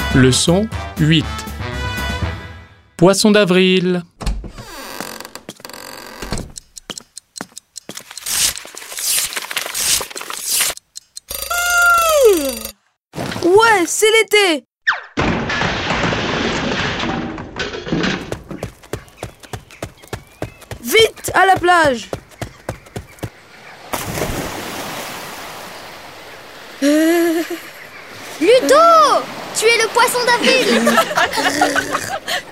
Leçon 8. Poisson d'avril. Ouais, c'est l'été! Vite, à la plage! Ludo! Tu es le poisson d'avril!